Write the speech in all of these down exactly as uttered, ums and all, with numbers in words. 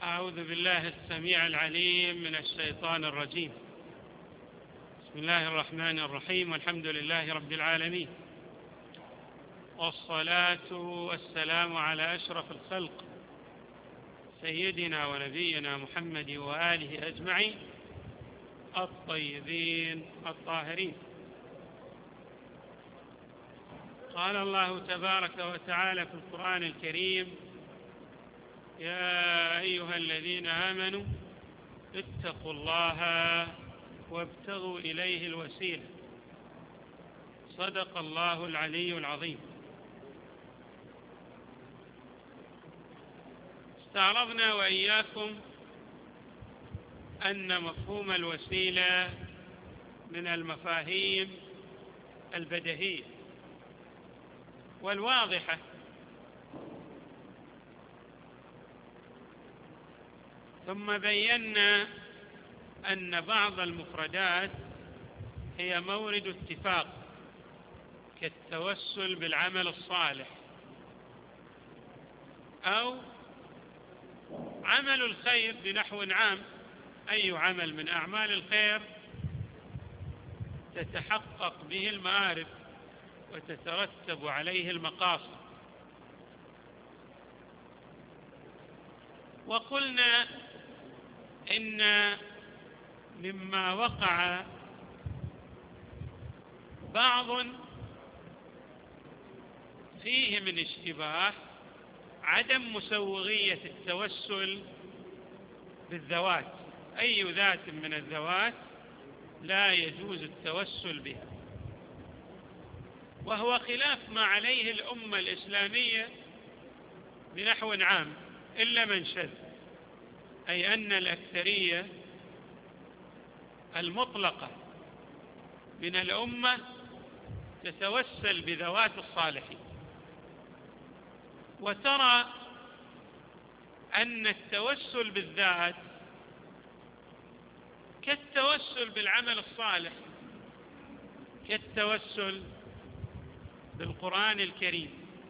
أعوذ بالله السميع العليم من الشيطان الرجيم. بسم الله الرحمن الرحيم، والحمد لله رب العالمين، والصلاة والسلام على أشرف الخلق سيدنا ونبينا محمد وآله أجمعين الطيبين الطاهرين. قال الله تبارك وتعالى في القرآن الكريم: يا أيها الذين آمنوا اتقوا الله وابتغوا إليه الوسيلة. صدق الله العلي العظيم. استعرضنا وإياكم أن مفهوم الوسيلة من المفاهيم البديهية والواضحة، ثم بينا أن بعض المفردات هي مورد اتفاق كالتوسل بالعمل الصالح أو عمل الخير بنحو عام. أي عمل من أعمال الخير تتحقق به المآرب وتترتب عليه المقاصد. وقلنا إن مما وقع بعض فيه من اشتباه عدم مسوغية التوسل بالذوات. أي ذات من الذوات لا يجوز التوسل بها، وهو خلاف ما عليه الأمة الإسلامية بنحو عام إلا من شذ، أي أن الأكثرية المطلقة من الأمة تتوسل بذوات الصالحين، وترى أن التوسل بالذات كالتوسل بالعمل الصالح، كالتوسل بالقرآن الكريم.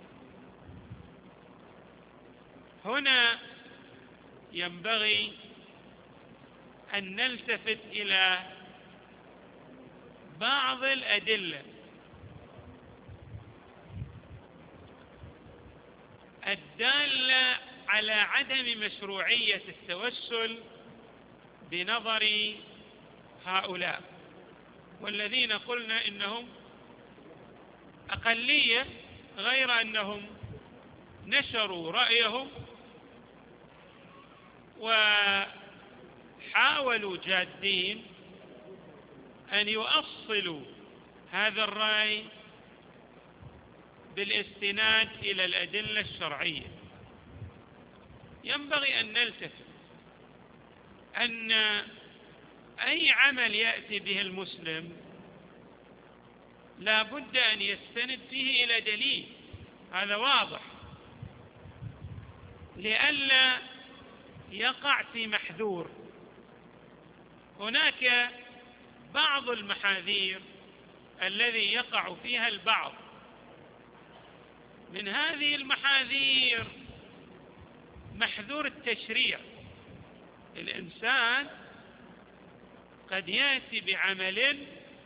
هنا ينبغي أن نلتفت إلى بعض الأدلة الدالة على عدم مشروعية التوسل بنظر هؤلاء، والذين قلنا إنهم أقلية، غير أنهم نشروا رأيهم وحاولوا جادين أن يؤصلوا هذا الرأي بالاستناد إلى الأدلة الشرعية. ينبغي أن نلتفت أن أي عمل يأتي به المسلم لا بد أن يستند فيه إلى دليل، هذا واضح، لئلا يقع في محذور. هناك بعض المحاذير الذي يقع فيها البعض. من هذه المحاذير محذور التشريع. الإنسان قد يأتي بعمل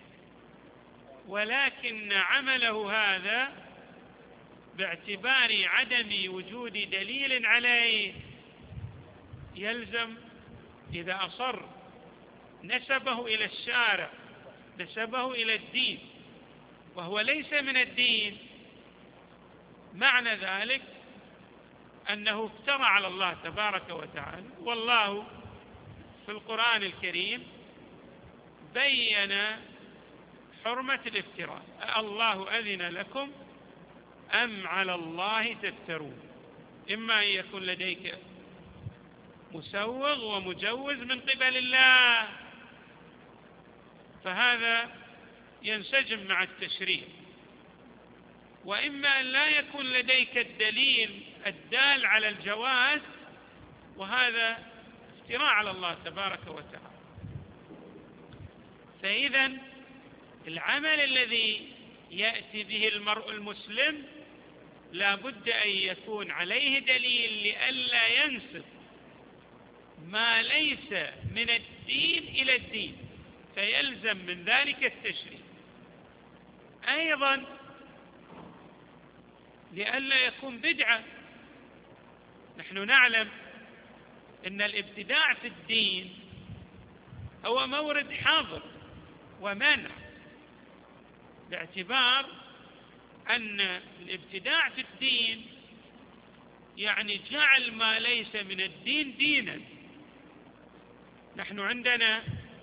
ولكن عمله هذا باعتبار عدم وجود دليل عليه يلزم إذا أصر نسبه إلى الشارع، نسبه إلى الدين، وهو ليس من الدين. معنى ذلك أنه افترى على الله تبارك وتعالى. والله في القرآن الكريم بين حرمة الافتراء: الله أذن لكم أم على الله تفترون. إما أن يكون لديك مسوغ ومجوز من قبل الله، فهذا ينسجم مع التشريع، وإما أن لا يكون لديك الدليل الدال على الجواز، وهذا افتراء على الله تبارك وتعالى. فإذا العمل الذي يأتي به المرء المسلم لا بد أن يكون عليه دليل لئلا ينسب ما ليس من الدين إلى الدين، فيلزم من ذلك التشريع. أيضا لئلا يكون بدعة، نحن نعلم أن الابتداع في الدين هو مورد حظر ومنع، باعتبار أن الابتداع في الدين يعني جعل ما ليس من الدين دينا. نحن عندنا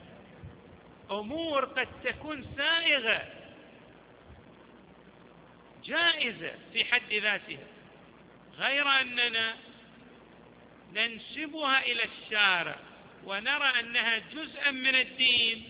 أمور قد تكون سائغة جائزة في حد ذاتها، غير أننا ننسبها إلى الشارع ونرى أنها جزءا من الدين،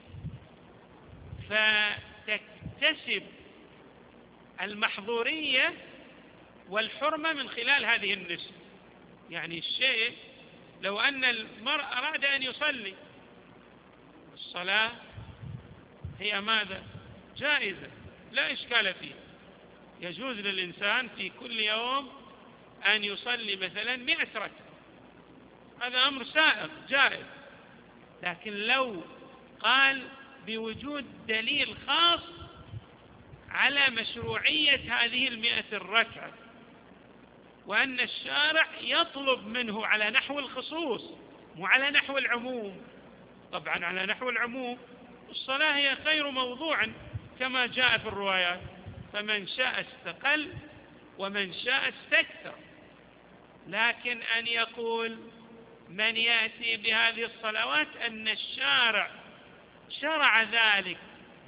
فتكتسب المحظورية والحرمة من خلال هذه النسبة. يعني الشيء لو أن المرء أراد أن يصلي، الصلاة هي ماذا؟ جائزة لا إشكال فيها، يجوز للإنسان في كل يوم أن يصلي مثلا مئة ركعة، هذا أمر سائغ جائز. لكن لو قال بوجود دليل خاص على مشروعية هذه المئة الركعة، وأن الشارع يطلب منه على نحو الخصوص مو على نحو العموم، طبعا على نحو العموم الصلاة هي خير موضوع كما جاء في الروايات، فمن شاء استقل ومن شاء استكثر. لكن أن يقول من يأتي بهذه الصلوات أن الشارع شرع ذلك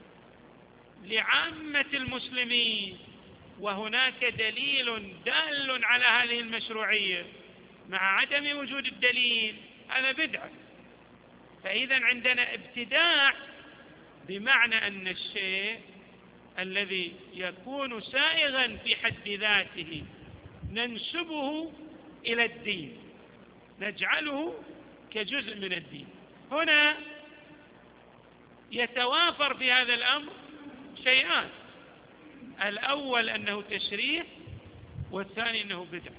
لعامة المسلمين، وهناك دليل دال على هذه المشروعية مع عدم وجود الدليل، هذا بدعة. فإذا عندنا ابتداع بمعنى أن الشيء الذي يكون سائغا في حد ذاته ننسبه إلى الدين، نجعله كجزء من الدين. هنا يتوافر في هذا الأمر شيئان، الأول أنه تشريع، والثاني أنه بدعة.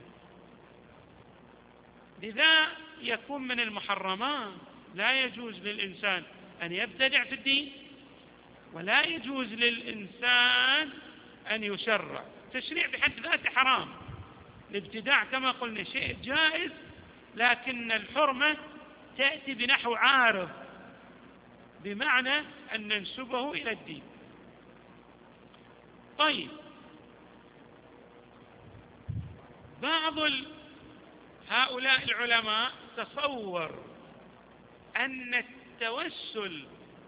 لذا يكون من المحرمات، لا يجوز للإنسان أن يبتدع في الدين، ولا يجوز للإنسان أن يشرع. تشريع بحد ذاته حرام، الابتداع كما قلنا شيء جائز، لكن الحرمة تأتي بنحو عارض، بمعنى أن ننسبه إلى الدين. طيب، بعض هؤلاء العلماء تصور أن التوسل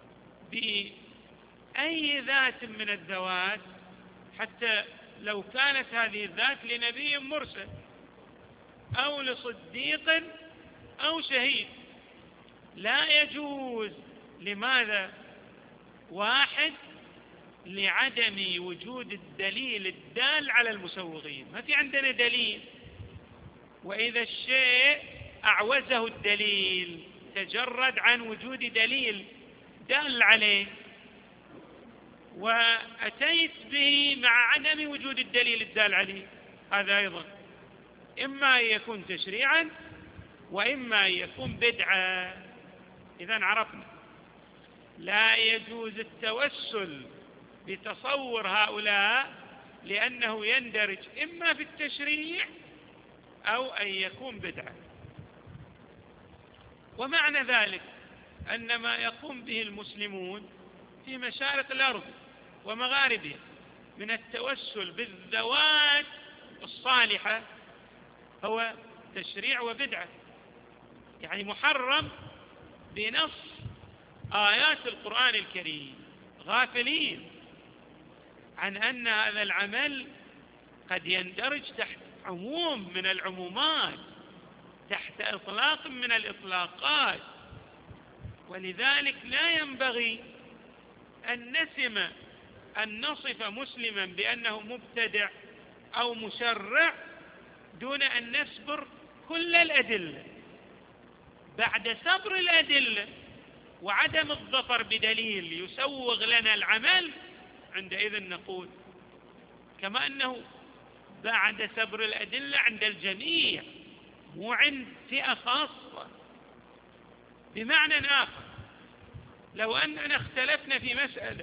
بأي ذات من الذوات، حتى لو كانت هذه الذات لنبي مرسل أو لصديق أو شهيد، لا يجوز. لماذا؟ واحد، لعدم وجود الدليل الدال على المسوغين، ما في عندنا دليل، وإذا الشيء أعوزه الدليل تجرد عن وجود دليل دال عليه وأتيت به مع عدم وجود الدليل الدال عليه، هذا أيضا إما يكون تشريعا وإما يكون بدعة. إذن عرفنا لا يجوز التوسل بتصور هؤلاء، لأنه يندرج إما في التشريع أو أن يكون بدعة. ومعنى ذلك أن ما يقوم به المسلمون في مشارق الأرض ومغاربها من التوسل بالذوات الصالحة هو تشريع وبدعة، يعني محرم بنص آيات القرآن الكريم، غافلين عن أن هذا العمل قد يندرج تحت عموم من العمومات، تحت إطلاق من الإطلاقات. ولذلك لا ينبغي أن نسم أن نصف مسلما بأنه مبتدع أو مشرع دون أن نسبر كل الأدلة. بعد سبر الأدلة وعدم الظفر بدليل يسوغ لنا العمل، عندئذ نقول، كما أنه بعد سبر الأدلة عند الجميع مو عند فئة خاصة، بمعنى آخر، لو أننا اختلفنا في مسألة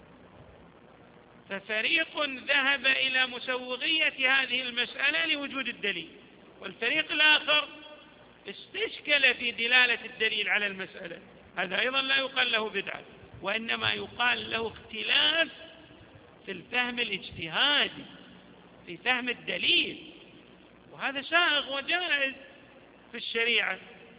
ففريق ذهب إلى مسوغية هذه المسألة لوجود الدليل، والفريق الآخر استشكل في دلالة الدليل على المسألة، هذا أيضا لا يقال له بدعة، وإنما يقال له اختلاف في الفهم الاجتهادي، في فهم الدليل، وهذا سائغ وجائز في الشريعة.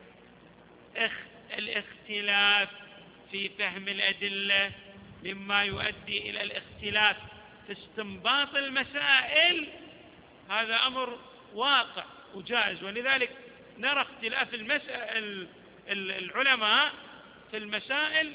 الاختلاف في فهم الأدلة مما يؤدي إلى الاختلاف في استنباط المسائل، هذا أمر واقع وجائز، ولذلك نرى اختلاف المسائل العلماء في المسائل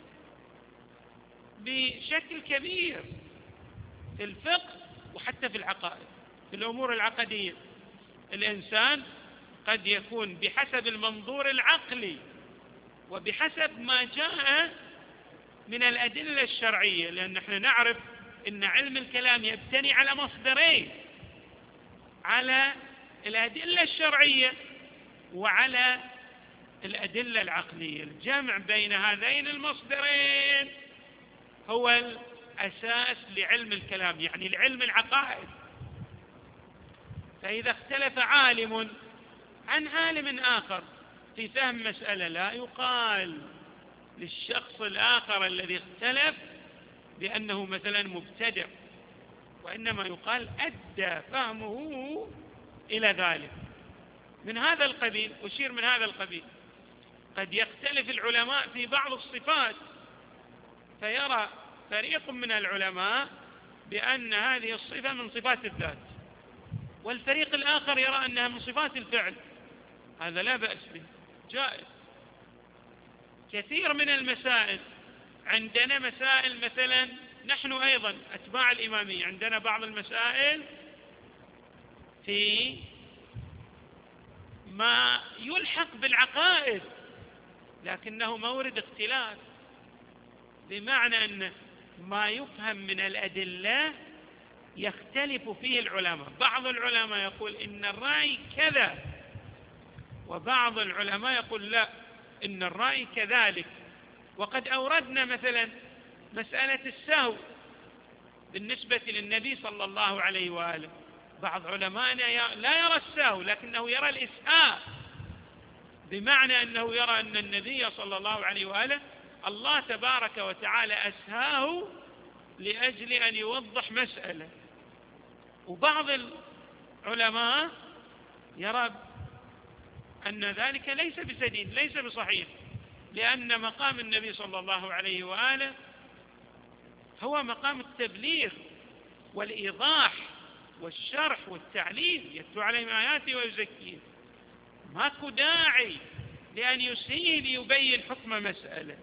بشكل كبير في الفقه وحتى في العقائد، في الأمور العقدية. الإنسان قد يكون بحسب المنظور العقلي وبحسب ما جاء من الأدلة الشرعية، لأن نحن نعرف أن علم الكلام يبتني على مصدرين، على الأدلة الشرعية وعلى الأدلة العقلية. الجمع بين هذين المصدرين هو الأساس لعلم الكلام، يعني لعلم العقائد. فإذا اختلف عالم عن عالم آخر في فهم مسألة، لا يقال للشخص الآخر الذي اختلف بأنه مثلا مبتدع، وإنما يقال أدى فهمه إلى ذلك. من هذا القبيل، أشير من هذا القبيل، قد يختلف العلماء في بعض الصفات، فيرى فريق من العلماء بأن هذه الصفة من صفات الذات، والفريق الآخر يرى أنها من صفات الفعل، هذا لا بأس به، جائز. كثير من المسائل عندنا مسائل، مثلا نحن أيضا أتباع الإمامية عندنا بعض المسائل في ما يلحق بالعقائد لكنه مورد اختلاف، بمعنى أن ما يفهم من الأدلة يختلف فيه العلماء، بعض العلماء يقول إن الرأي كذا، وبعض العلماء يقول لا إن الرأي كذلك. وقد أوردنا مثلا مسألة السهو بالنسبة للنبي صلى الله عليه وآله، بعض علمائنا لا يرى السهو لكنه يرى الإسهاء، بمعنى أنه يرى أن النبي صلى الله عليه وآله الله تبارك وتعالى أسهاه لأجل أن يوضح مسألة. وبعض العلماء يرى أن ذلك ليس بسديد، ليس بصحيح، لأن مقام النبي صلى الله عليه وآله هو مقام التبليغ والإيضاح والشرح والتعليم، يتلو عليهم آياته ويزكيه، ماكو داعي لأن يسيء ليبين حكم مسألة،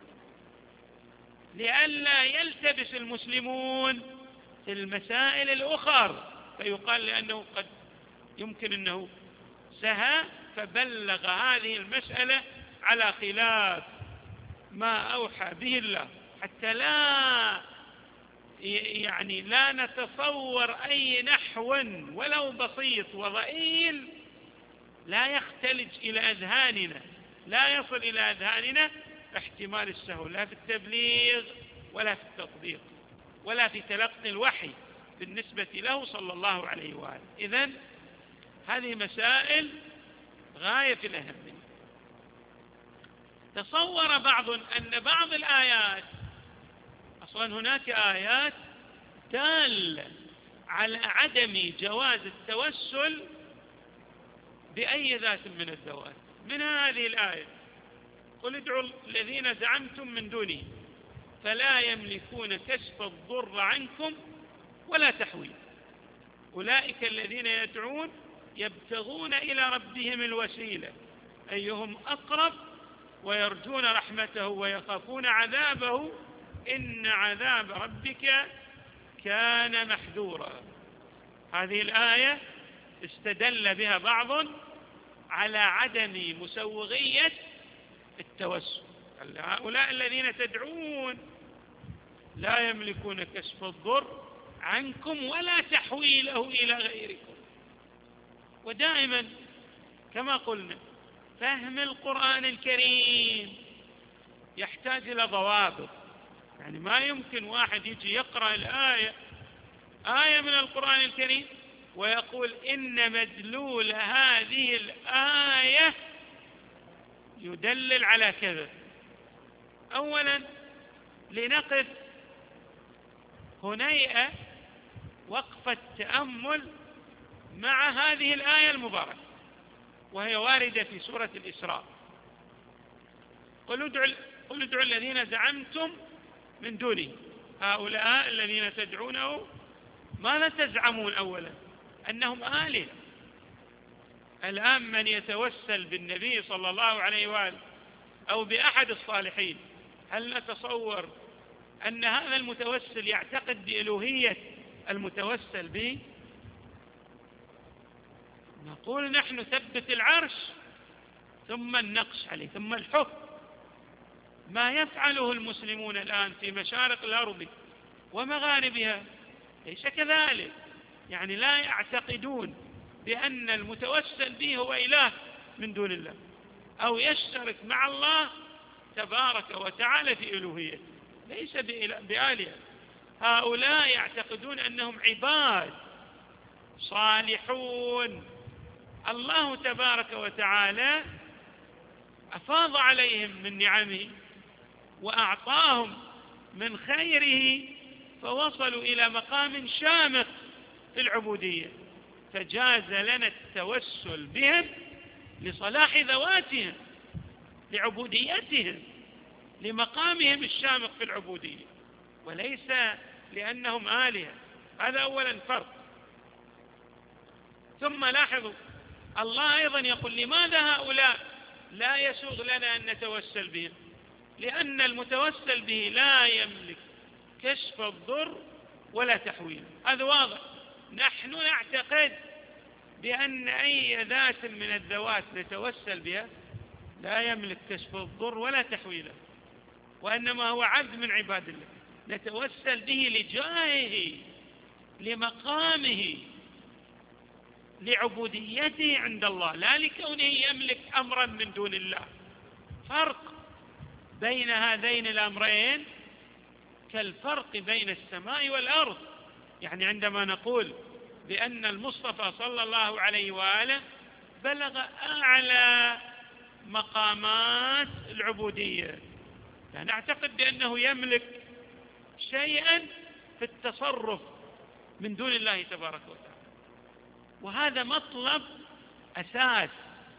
لئلا يلتبس المسلمون في المسائل الأخرى فيقال لأنه قد يمكن أنه سهى فبلغ هذه المسألة على خلاف ما أوحى به الله، حتى لا يعني لا نتصور أي نحو ولو بسيط وضئيل لا يختلج إلى أذهاننا، لا يصل إلى أذهاننا احتمال السهو، لا في التبليغ ولا في التطبيق ولا في تلقي الوحي بالنسبة له صلى الله عليه وآله. إذن هذه مسائل غاية في الأهمية. تصور بعض أن بعض الآيات، أصلا هناك آيات دالة على عدم جواز التوسل بأي ذات من الذوات. من هذه الآية: قل ادعوا الذين زعمتم من دونه فلا يملكون كشف الضر عنكم ولا تحويل، أولئك الذين يدعون يبتغون إلى ربهم الوسيلة أيهم أقرب ويرجون رحمته ويخافون عذابه إن عذاب ربك كان محذورا. هذه الآية استدل بها بعض على عدم مسوغية التوسل. هؤلاء الذين تدعون لا يملكون كشف الضر عنكم ولا تحويله إلى غيركم. ودائما كما قلنا فهم القرآن الكريم يحتاج إلى ضوابط. يعني ما يمكن واحد يجي يقرأ الآية آية من القرآن الكريم ويقول إن مدلول هذه الآية يدلل على كذا. أولا لنقف هنيئة وقفة تأمل مع هذه الآية المباركة، وهي واردة في سورة الإسراء: قل ادعوا قل ادعوا الذين زعمتم من دونه، هؤلاء الذين تدعونه ماذا تزعمون؟ أولا أنهم آلهة. الآن من يتوسل بالنبي صلى الله عليه وآله أو بأحد الصالحين، هل نتصور أن هذا المتوسل يعتقد بإلوهية المتوسل به؟ نقول نحن ثبت العرش ثم النقش عليه ثم الحكم. ما يفعله المسلمون الآن في مشارق الأرض ومغاربها ليس كذلك. يعني لا يعتقدون بأن المتوسل به هو إله من دون الله أو يشترك مع الله تبارك وتعالى في إلوهيته، ليس بآلهة. هؤلاء يعتقدون أنهم عباد صالحون الله تبارك وتعالى أفاض عليهم من نعمه وأعطاهم من خيره، فوصلوا إلى مقام شامخ في العبودية، فجاز لنا التوسل بهم لصلاح ذواتهم، لعبوديتهم، لمقامهم الشامخ في العبودية، وليس لأنهم آلهة. هذا أولا فرق. ثم لاحظوا الله أيضا يقول لماذا هؤلاء لا يسوغ لنا أن نتوسل بهم؟ لأن المتوسل به لا يملك كشف الضر ولا تحويله. هذا واضح. نحن نعتقد بأن أي ذات من الذوات نتوسل بها لا يملك كشف الضر ولا تحويله، وإنما هو عبد من عباد الله نتوسل به لجاهه، لمقامه، لعبوديته عند الله، لا لكونه يملك أمرا من دون الله. فرق بين هذين الأمرين كالفرق بين السماء والأرض. يعني عندما نقول بأن المصطفى صلى الله عليه وآله بلغ أعلى مقامات العبودية، لا نعتقد بأنه يملك شيئا في التصرف من دون الله تبارك وتعالى. وهذا مطلب أساس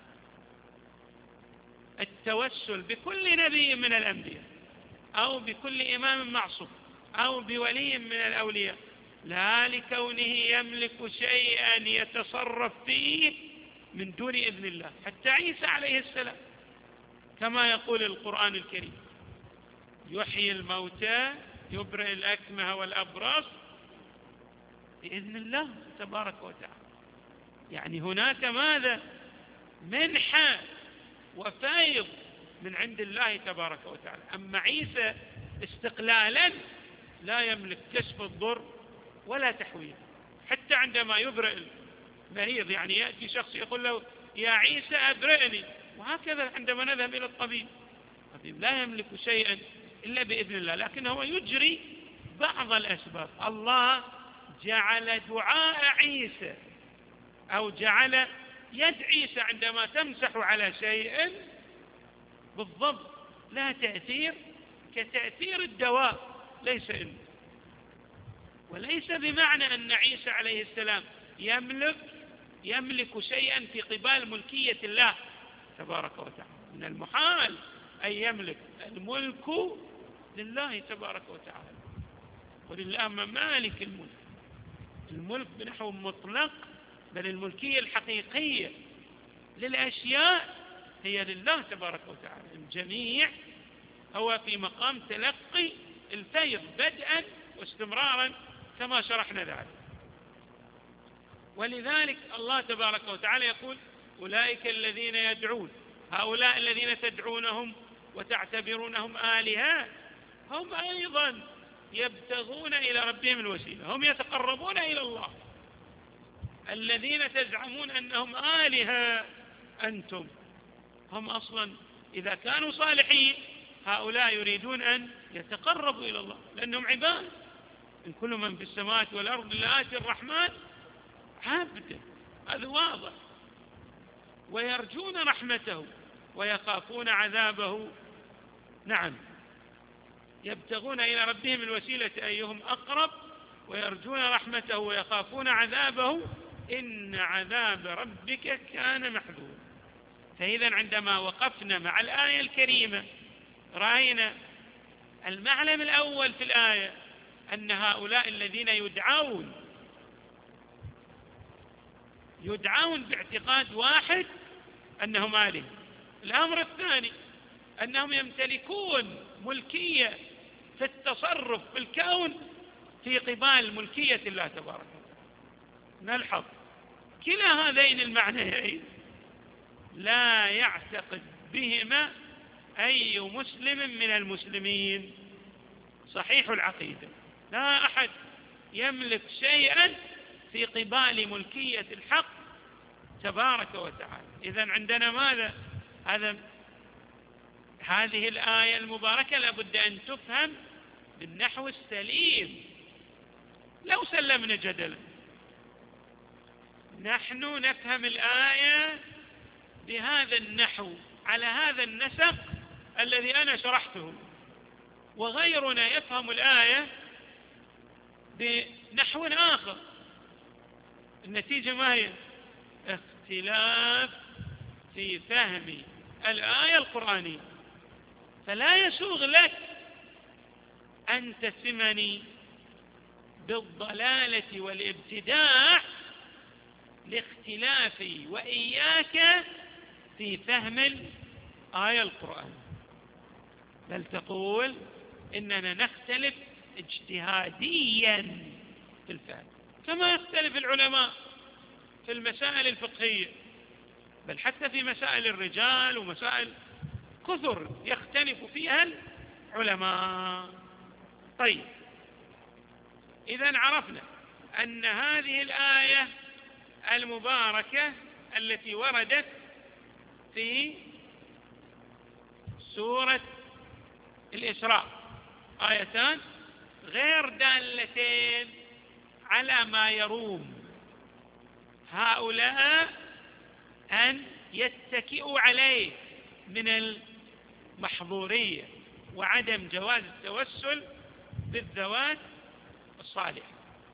التوسل بكل نبي من الأنبياء أو بكل إمام معصوم أو بولي من الأولياء، لا لكونه يملك شيئا يتصرف فيه من دون إذن الله. حتى عيسى عليه السلام كما يقول القرآن الكريم: يحيي الموتى يبرئ الأكمه والأبرص بإذن الله تبارك وتعالى. يعني هناك ماذا؟ منحة وفيض من عند الله تبارك وتعالى. أما عيسى استقلالا لا يملك كشف الضر ولا تحويله. حتى عندما يبرئ المريض، يعني يأتي شخص يقول له يا عيسى أبرئني، وهكذا عندما نذهب إلى الطبيب، الطبيب لا يملك شيئا إلا بإذن الله، لكن هو يجري بعض الأسباب. الله جعل دعاء عيسى أو جعل يد عيسى عندما تمسح على شيء بالضبط لا تأثير كتأثير الدواء، ليس إلا. وليس بمعنى أن عيسى عليه السلام يملك يملك شيئا في قبال ملكية الله تبارك وتعالى. من المحال أن يملك. الملك لله تبارك وتعالى. قل اللهم مالك الملك. الملك بنحو مطلق، بل الملكية الحقيقية للأشياء هي لله تبارك وتعالى. الجميع هو في مقام تلقي الفيض بدءا واستمرارا كما شرحنا ذلك. ولذلك الله تبارك وتعالى يقول: أولئك الذين يدعون، هؤلاء الذين تدعونهم وتعتبرونهم آلهة هم أيضا يبتغون إلى ربهم الوسيلة، هم يتقربون إلى الله. الذين تزعمون أنهم آلهة أنتم هم أصلا إذا كانوا صالحين هؤلاء يريدون أن يتقربوا إلى الله لأنهم عباد، إن كل من في السماوات والأرض إلا آتي الرحمن عبدا، هذا واضح. ويرجون رحمته ويخافون عذابه. نعم، يبتغون إلى ربهم الوسيلة أيهم أقرب ويرجون رحمته ويخافون عذابه إن عذاب ربك كان محذورا. فإذا عندما وقفنا مع الآية الكريمة رأينا المعلم الأول في الآية أن هؤلاء الذين يدعون يدعون باعتقاد واحد أنهم آله. الأمر الثاني أنهم يمتلكون ملكية في التصرف في الكون في قبال ملكية الله تبارك وتعالى. نلحظ كلا هذين المعنيين لا يعتقد بهما أي مسلم من المسلمين صحيح العقيدة. لا أحد يملك شيئا في قبال ملكية الحق تبارك وتعالى. إذن عندنا ماذا؟ هذا هذه الآية المباركة لابد أن تفهم بالنحو السليم. لو سلمنا جدلا نحن نفهم الآية بهذا النحو على هذا النسق الذي أنا شرحته، وغيرنا يفهم الآية بنحو آخر، النتيجة ما هي؟ اختلاف في فهم الآية القرآنية. فلا يسوغ لك أن تسمني بالضلالة والابتداع لاختلافي وإياك في فهم الآية القرآنية، بل تقول إننا نختلف اجتهاديا في الفهم كما يختلف العلماء في المسائل الفقهية، بل حتى في مسائل الرجال ومسائل كثر يختلف فيها العلماء. طيب، إذن عرفنا أن هذه الآية المباركة التي وردت في سورة الإسراء آيتان غير دالتين على ما يروم هؤلاء أن يتكئوا عليه من المحظورية وعدم جواز التوسل بالذوات الصالحة.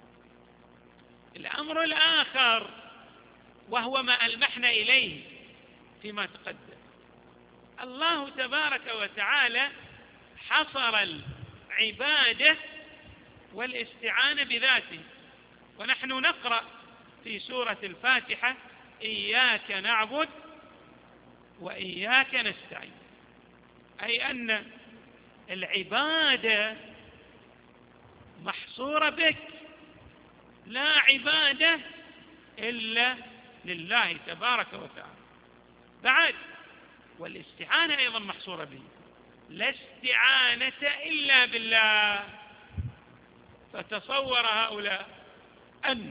الأمر الآخر وهو ما ألمحنا إليه فيما تقدم، الله تبارك وتعالى حصر العبادة والاستعانة بذاته، ونحن نقرأ في سورة الفاتحة إياك نعبد وإياك نستعين، أي أن العبادة محصورة بك، لا عبادة إلا لله تبارك وتعالى. بعد والاستعانة أيضا محصورة به، لا استعانة إلا بالله. فتصور هؤلاء أن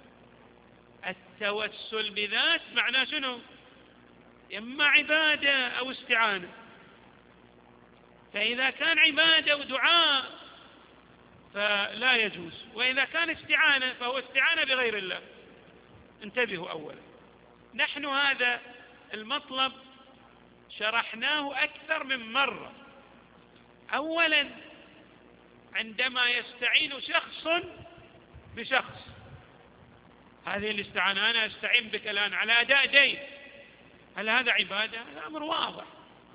التوسل بذات معناه شنو؟ إما عبادة أو استعانة. فإذا كان عبادة ودعاء فلا يجوز، وإذا كان استعانة فهو استعانة بغير الله. انتبهوا أولا، نحن هذا المطلب شرحناه أكثر من مرة. أولا عندما يستعين شخص بشخص، هذه الاستعانة، أنا أستعين بك الآن على أداء دين، هل هذا عبادة؟ هذا أمر واضح.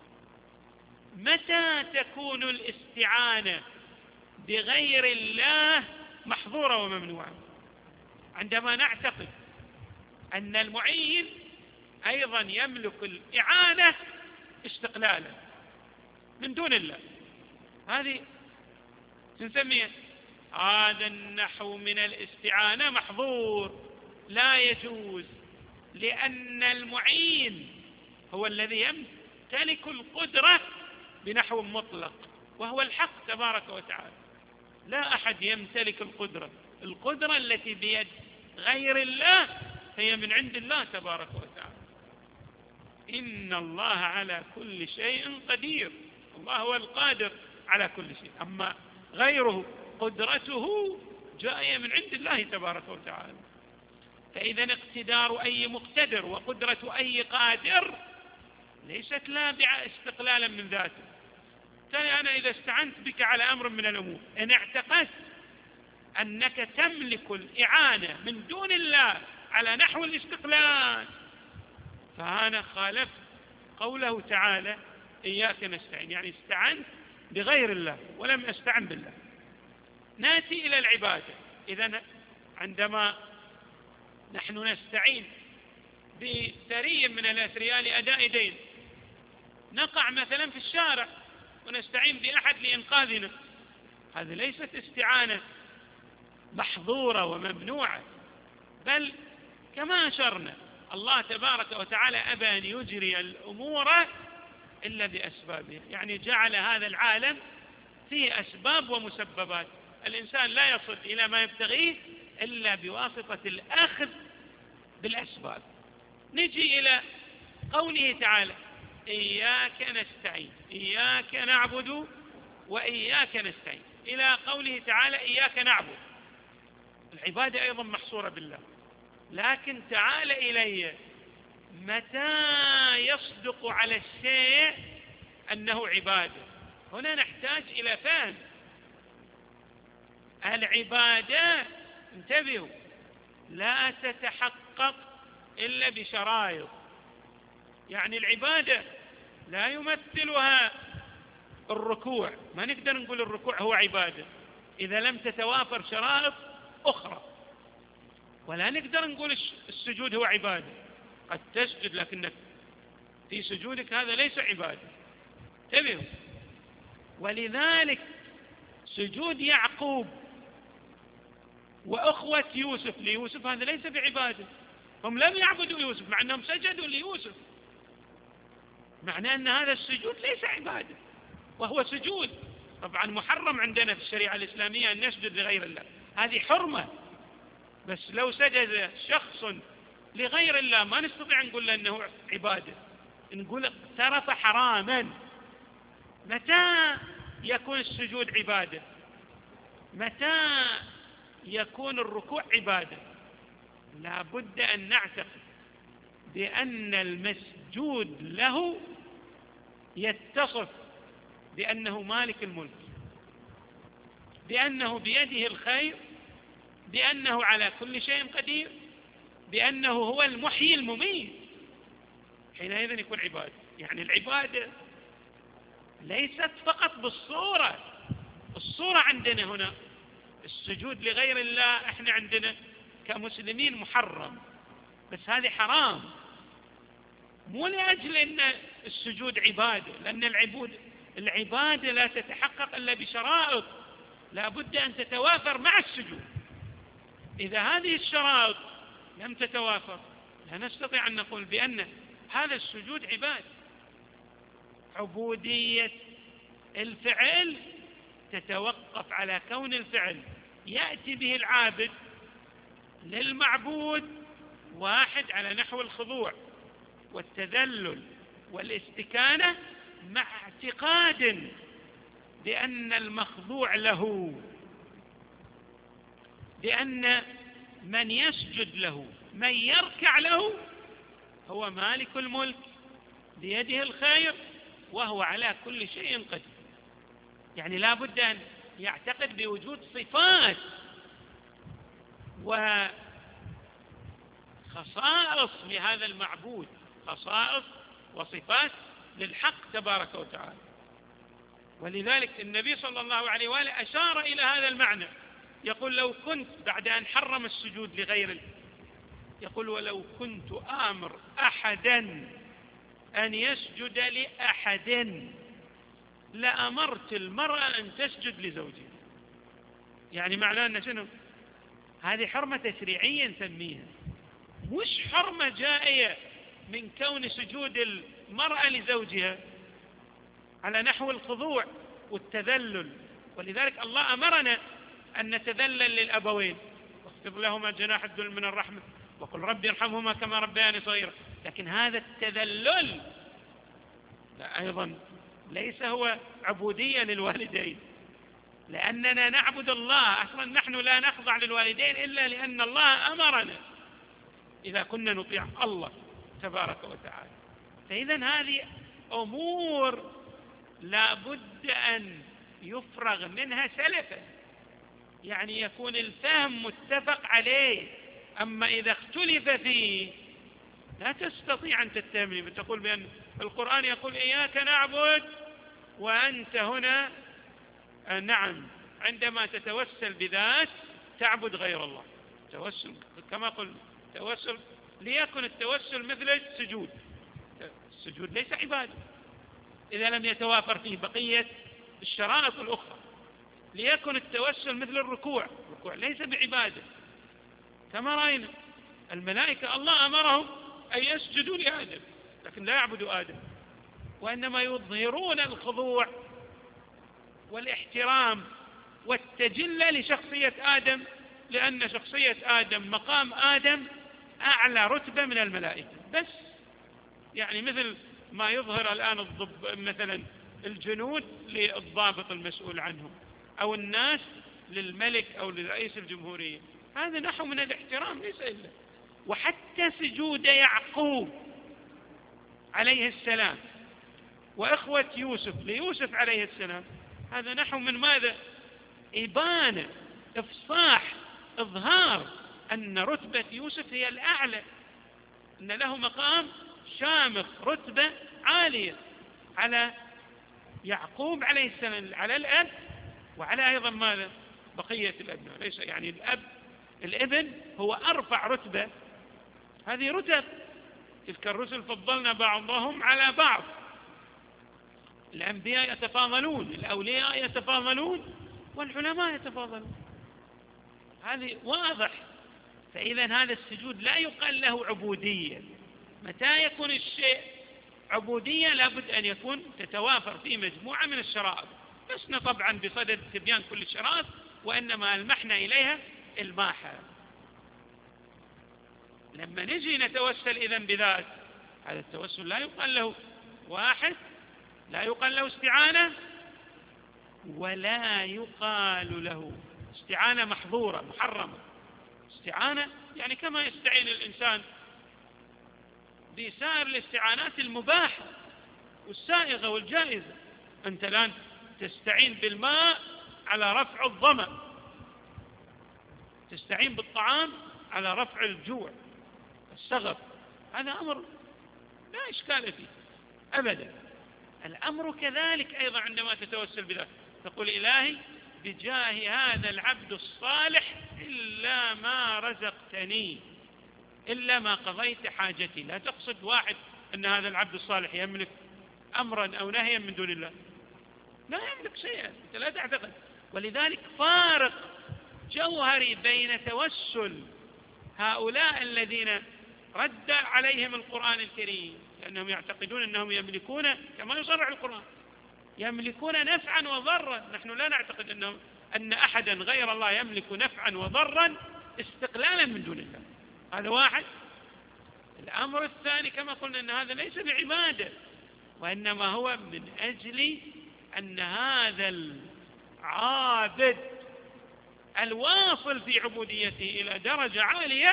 متى تكون الاستعانة بغير الله محظورة وممنوعة؟ عندما نعتقد أن المعين أيضا يملك الإعانة استقلالا من دون الله، هذه نسميها هذا النحو من الاستعانة محظور لا يجوز، لأن المعين هو الذي يمتلك القدرة بنحو مطلق وهو الحق تبارك وتعالى. لا أحد يمتلك القدرة، القدرة التي بيد غير الله هي من عند الله تبارك وتعالى. إن الله على كل شيء قدير، الله هو القادر على كل شيء، أما غيره قدرته جاية من عند الله تبارك وتعالى. فإذا اقتدار أي مقتدر وقدرة أي قادر ليست نابعة استقلالا من ذاته. أنا إذا استعنت بك على أمر من الأمور، إن اعتقدت أنك تملك الإعانة من دون الله على نحو الاستقلال، فأنا خالفت قوله تعالى إياك نستعين، يعني استعنت بغير الله ولم أستعن بالله. نأتي إلى العبادة. إذن عندما نحن نستعين بثري من الأثرياء لأداء دين، نقع مثلا في الشارع ونستعين بأحد لإنقاذنا، هذه ليست استعانة محظورة وممنوعة، بل كما أشرنا الله تبارك وتعالى أبى أن يجري الأمور إلا بأسبابها، يعني جعل هذا العالم فيه أسباب ومسببات، الإنسان لا يصل إلى ما يبتغيه إلا بواسطة الأخذ بالأسباب. نجي إلى قوله تعالى إياك نستعين، إياك نعبد وإياك نستعين، إلى قوله تعالى إياك نعبد. العبادة أيضا محصورة بالله، لكن تعال إلي متى يصدق على الشيء أنه عبادة. هنا نحتاج إلى فهم العبادة. انتبهوا، لا تتحقق إلا بشرائط، يعني العبادة لا يمثلها الركوع، ما نقدر نقول الركوع هو عبادة إذا لم تتوافر شرائط أخرى، ولا نقدر نقول السجود هو عبادة، قد تسجد لكنك في سجودك هذا ليس عبادة. انتبهوا، ولذلك سجود يعقوب وأخوة يوسف ليوسف هذا ليس بعبادة، هم لم يعبدوا يوسف مع أنهم سجدوا ليوسف، معناه أن هذا السجود ليس عبادة وهو سجود. طبعا محرم عندنا في الشريعة الإسلامية أن نسجد لغير الله، هذه حرمة، بس لو سجد شخص لغير الله ما نستطيع نقول له أنه عبادة، نقول اقترف حراما. متى يكون السجود عبادة؟ متى يكون الركوع عبادة؟ لا بد أن نعتقد بأن المسجود له يتصف بأنه مالك الملك، بأنه بيده الخير، بأنه على كل شيء قدير، بأنه هو المحيي المميت، حينئذ يكون عبادة. يعني العبادة ليست فقط بالصورة، الصورة عندنا هنا السجود لغير الله احنا عندنا كمسلمين محرم، بس هذه حرام، مو لأجل أن السجود عبادة، لأن العبود العبادة لا تتحقق إلا بشرائط، لا بد أن تتوافر مع السجود. إذا هذه الشرائط لم تتوافر لا نستطيع أن نقول بأن هذا السجود عبادة. عبودية الفعل تتوقف على كون الفعل يأتي به العابد للمعبود واحد على نحو الخضوع والتذلل والاستكانة، مع اعتقاد بأن المخضوع له، بأن من يسجد له، من يركع له هو مالك الملك بيده الخير وهو على كل شيء قدير. يعني لا بد أن يعتقد بوجود صفات وخصائص لهذا المعبود، خصائص وصفات للحق تبارك وتعالى. ولذلك النبي صلى الله عليه وآله أشار إلى هذا المعنى، يقول لو كنت بعد أن حرم السجود لغير الله، يقول ولو كنت آمر أحدا أن يسجد لأحد لأمرت المرأة أن تسجد لزوجها. يعني معناه أن شنو؟ هذه حرمة تشريعية نسميها، مش حرمة جائية من كون سجود المرأة لزوجها على نحو الخضوع والتذلل. ولذلك الله أمرنا أن نتذلل للأبوين، واخفض لهما جناح الذل من الرحمة وقل رب ارحمهما كما ربياني صغيرا. لكن هذا التذلل لا أيضا ليس هو عبودية للوالدين، لأننا نعبد الله. أصلا نحن لا نخضع للوالدين إلا لأن الله أمرنا إذا كنا نطيع الله تبارك وتعالى. فإذا هذه أمور لا بد أن يفرغ منها سلفا، يعني يكون الفهم متفق عليه. أما إذا اختلف فيه لا تستطيع أن تتهمني بتقول بأن القرآن يقول إياك نعبد وأنت هنا نعم عندما تتوسل بذات تعبد غير الله. توسل كما قلت توسل، ليكن التوسل مثل السجود. السجود ليس عبادة إذا لم يتوافر فيه بقية الشرائط الأخرى. ليكن التوسل مثل الركوع، الركوع ليس بعبادة. كما رأينا الملائكة الله أمرهم أن يسجدوا لآدم لكن لا يعبدوا آدم، وإنما يظهرون الخضوع والاحترام والتجلى لشخصية آدم، لأن شخصية آدم مقام آدم أعلى رتبة من الملائكة. بس يعني مثل ما يظهر الآن الضب مثلا الجنود للضابط المسؤول عنهم، أو الناس للملك أو لرئيس الجمهورية، هذا نحو من الاحترام ليس إلا. وحتى سجود يعقوب عليه السلام وإخوة يوسف ليوسف عليه السلام، هذا نحو من ماذا؟ إبانة، إفصاح، إظهار أن رتبة يوسف هي الأعلى، أن له مقام شامخ، رتبة عالية على يعقوب عليه السلام، على الأب وعلى أيضا ماذا؟ بقية الأبناء. ليس يعني الأب الابن هو أرفع رتبة. هذه رتب، تلك الرسل فضلنا بعضهم على بعض. الأنبياء يتفاضلون، الأولياء يتفاضلون، والعلماء يتفاضلون، هذه واضح. فإذا هذا السجود لا يقال له عبودية. متى يكون الشيء عبودية؟ لابد أن يكون تتوافر فيه مجموعة من الشرائط، لسنا طبعا بصدد تبيان كل الشرائط، وإنما المحنا إليها الماحة. لما نجي نتوسل إذن بذات، هذا التوسل لا يقال له واحد، لا يقال له استعانة، ولا يقال له استعانة محظورة محرمة. استعانة يعني كما يستعين الإنسان بسائر الاستعانات المباحة والسائغة والجائزة. أنت الآن تستعين بالماء على رفع الظمأ، تستعين بالطعام على رفع الجوع السغب، هذا أمر لا إشكال فيه أبدا. الأمر كذلك أيضا عندما تتوسل بذلك، تقول إلهي بجاه هذا العبد الصالح إلا ما رزقتني، إلا ما قضيت حاجتي. لا تقصد واحد أن هذا العبد الصالح يملك أمرا أو نهيا من دون الله، لا يملك شيئا، أنت لا تعتقد. ولذلك فارق جوهري بين توسل هؤلاء الذين رد عليهم القرآن الكريم، لأنهم يعتقدون أنهم يملكون كما يصرح القرآن، يملكون نفعا وضرا. نحن لا نعتقد أنهم أن أحدا غير الله يملك نفعا وضرا استقلالا من دون الله. هذا واحد. الأمر الثاني كما قلنا أن هذا ليس بعبادة، وإنما هو من أجل أن هذا العابد الواصل في عبوديته إلى درجة عالية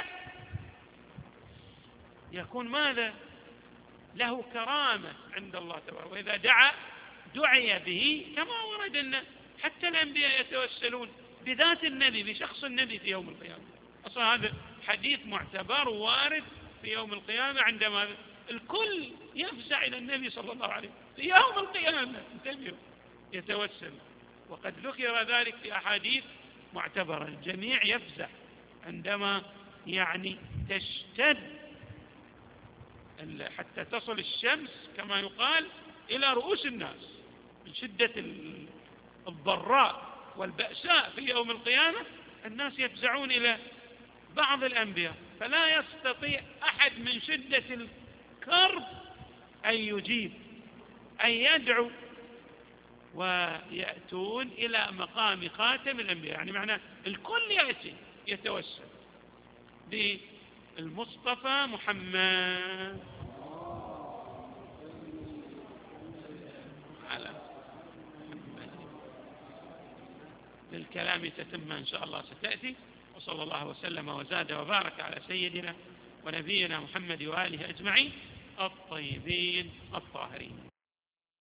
يكون ماذا؟ له كرامة عند الله تبارك. وإذا دعا دعي به، كما ورد أن حتى الأنبياء يتوسلون بذات النبي، بشخص النبي في يوم القيامة. أصلا هذا حديث معتبر وارد في يوم القيامة، عندما الكل يفزع إلى النبي صلى الله عليه وسلم في يوم القيامة، انتبهوا، يتوسل. وقد ذكر ذلك في أحاديث معتبرة. الجميع يفزع عندما يعني تشتد حتى تصل الشمس كما يقال إلى رؤوس الناس من شدة الضراء والبأساء في يوم القيامة. الناس يفزعون إلى بعض الأنبياء، فلا يستطيع أحد من شدة الكرب أن يجيب أن يدعو، ويأتون إلى مقام خاتم الأنبياء. يعني معناه الكل يأتي يتوسل بالمصطفى محمد على للكلام تتمة إن شاء الله ستأتي. وصلى الله وسلم وزاد وبارك على سيدنا ونبينا محمد وآله أجمعين الطيبين الطاهرين.